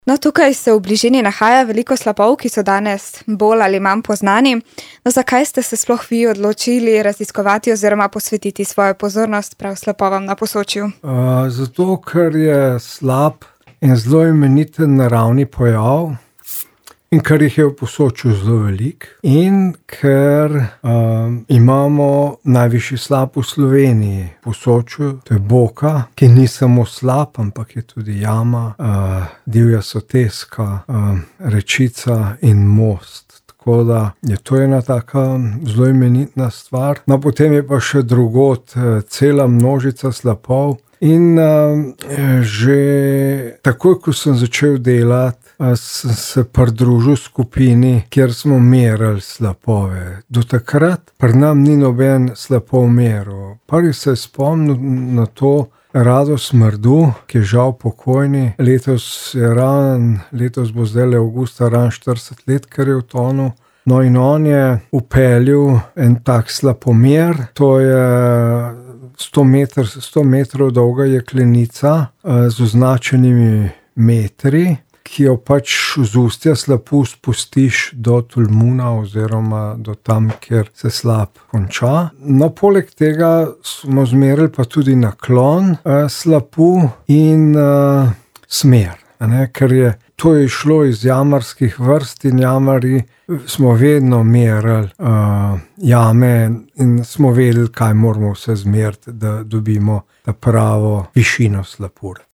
No, tukaj se v bližini nahaja veliko slapov, ki so danes bolj ali manj poznani. No, zakaj ste se sploh vi odločili raziskovati oziroma posvetiti svojo pozornost prav slapovam na Posočju? Zato, ker je slap en zelo imeniten naravni pojav in ker jih je v Posočju zelo veliko in ker imamo najvišji slap v Sloveniji, v Posočju, to je Boka, ki ni samo slap, ampak je tudi jama, divja soteska, rečica in most. Tako da je to ena taka zelo imenitna stvar. No, potem je pa še drugod cela množica slapov in že takoj, ko sem začel delati, sem se pridružil skupini, kjer smo merili slapove. Do takrat pri nam ni noben slapov meril. Prvi se je spomnil na to Rado Smrdu, ki je žal pokojni. Letos bo zdajle avgusta 40 let, ker je utonil. No, in on je vpeljal en tak slapomer, to je 100 metrov dolga jeklenica z označenimi metri, ki jo pač z ustja slapu spustiš do Tolmuna oziroma do tam, kjer se slap konča. No, poleg tega smo zmerili pa tudi naklon slapu in smer, ker je to šlo iz jamarskih vrst in jamarji smo vedno merili jame in smo vedeli, kaj moramo vse zmeriti, da dobimo ta pravo višino slapu.